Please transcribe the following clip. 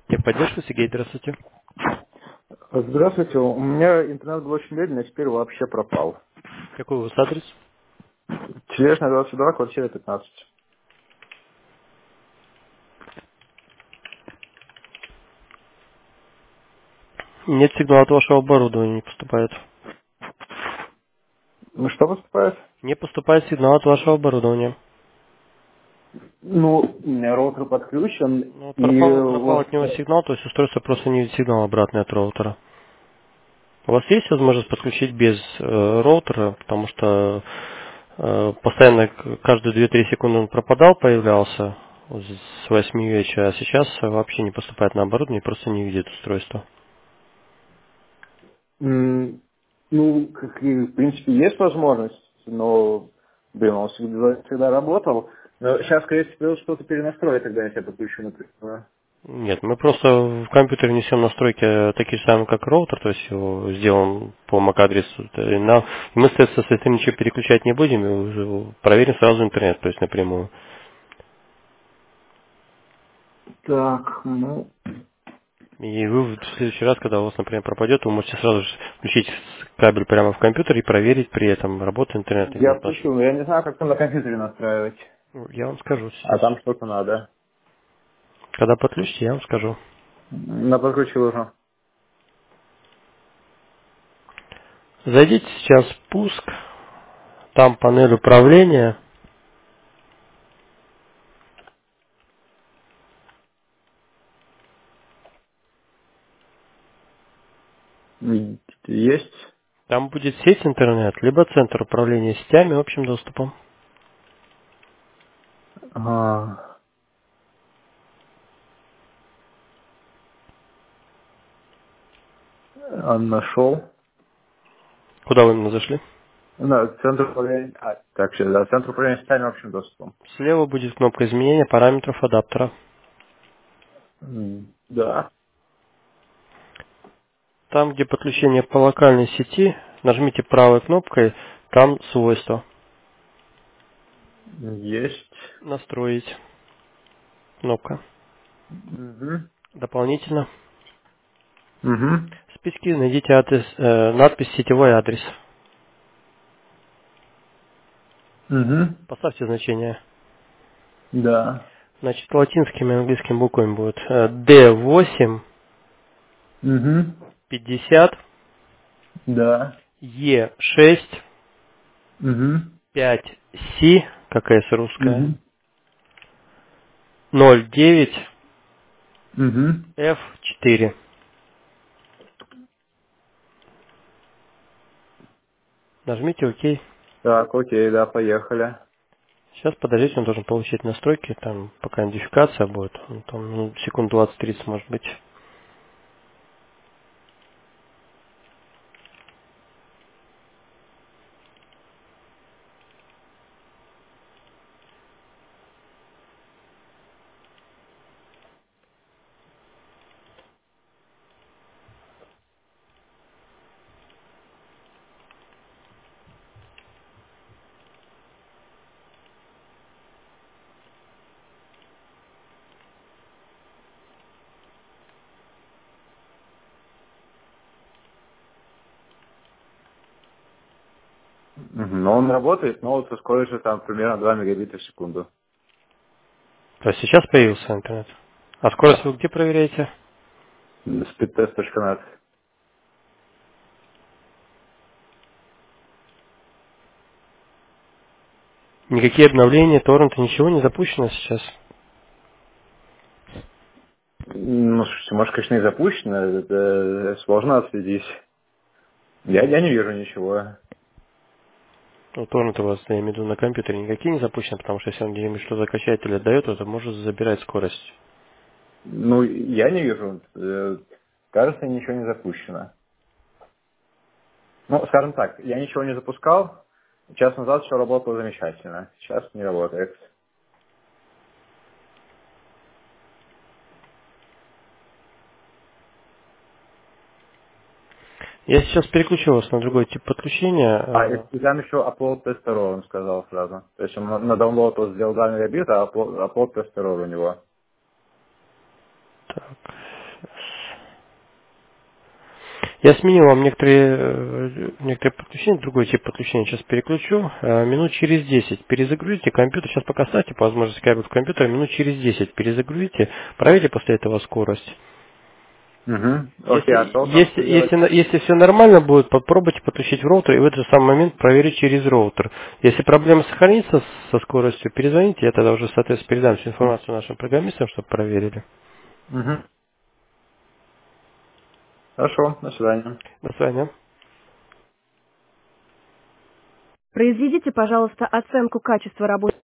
Техподдержка, Сергей, здравствуйте. Здравствуйте. У меня интернет был очень медленный, а теперь вообще пропал. Какой у вас адрес? Тележная 22, квартира 15. Нет сигнала от вашего оборудования, не поступает. Ну, что поступает? Не поступает сигнал от вашего оборудования. Ну, у меня роутер подключен, Ну, вот и у пропал вас... от него сигнал, то есть устройство просто не видит сигнал обратный от роутера. У вас есть возможность подключить без роутера, потому что постоянно каждые 2-3 секунды он пропадал, появлялся с 8 вечера, а сейчас вообще не поступает на оборудование, просто не видит устройство. Ну, в принципе, есть возможность, но, блин, он всегда работал. Но сейчас, скорее всего, что-то перенастроить, тогда я себя подключу, например. Нет, мы просто в компьютер несем настройки такие же самые, как роутер, то есть его сделан по MAC-адресу. Мы, соответственно, ничего переключать не будем, и уже проверим сразу интернет, то есть напрямую. Так, ну... И вы в следующий раз, когда у вас, например, пропадет, вы можете сразу же включить кабель прямо в компьютер и проверить при этом, работает интернет или Я нет наш. включил, но я не знаю, как там на компьютере настраивать. Я вам скажу А сейчас. там что-то надо. Когда подключите, я вам скажу. На подключил уже. Зайдите сейчас в пуск, там панель управления. Есть. Там будет сеть интернет, либо центр управления сетями общим доступом. А, нашел. Куда вы именно зашли? Да, центр управления. Так, сейчас, да, центр управления сетями общим доступом. Слева будет кнопка изменения параметров адаптера. Да. Там, где подключение по локальной сети, нажмите правой кнопкой, там свойства. Есть. Настроить. Кнопка. Угу. Дополнительно. Угу. В списке найдите надпись «Сетевой адрес». Угу. Поставьте значение. Да. Значит, латинскими и английскими буквами будет D8 Угу. 50 Да. E6 Угу. 5C, какая S русская, Угу. 09 Угу. F4. Нажмите ОК. Так, окей, да, поехали. Сейчас подождите, он должен получить настройки, там пока идентификация будет, там секунд 20-30 может быть. Мгм. Но он работает, но вот со скоростью там примерно 2 мегабита в секунду. То есть сейчас появился интернет. А скорость Да. вы где проверяете? Speedtest.net. Никакие обновления, торренты, ничего не запущено сейчас. Ну, слушайте, может, конечно, и запущено, это сложно отследить. Я не вижу ничего. Ну, торренты у вас, я имею в виду, на компьютере никакие не запущены, потому что если он где-нибудь что закачает или отдает, то это может забирать скорость. Ну, я не вижу. Кажется, ничего не запущено. Ну, скажем так, я ничего не запускал. Час назад все работало замечательно. Сейчас не работает. Я сейчас переключу вас на другой тип подключения. И там еще upload тестерор, он сказал сразу. То есть он на download вот сделал 2 мегабита, а upload тестерор у него. Так. Я сменил вам некоторые подключения, другой тип подключения сейчас переключу. Минут через 10 перезагрузите компьютер. Сейчас пока ставьте по возможности кабель в компьютер. Минут через 10 перезагрузите. Проверьте после этого скорость. Угу. Окей, а Если, толком что если, делать? если, если все нормально будет, попробуйте подключить в роутер и в этот же самый момент проверить через роутер. Если проблема сохранится со скоростью, перезвоните, я тогда уже, соответственно, передам всю информацию нашим программистам, чтобы проверили. Угу. Хорошо, до свидания. До свидания. Произведите, пожалуйста, оценку качества работы.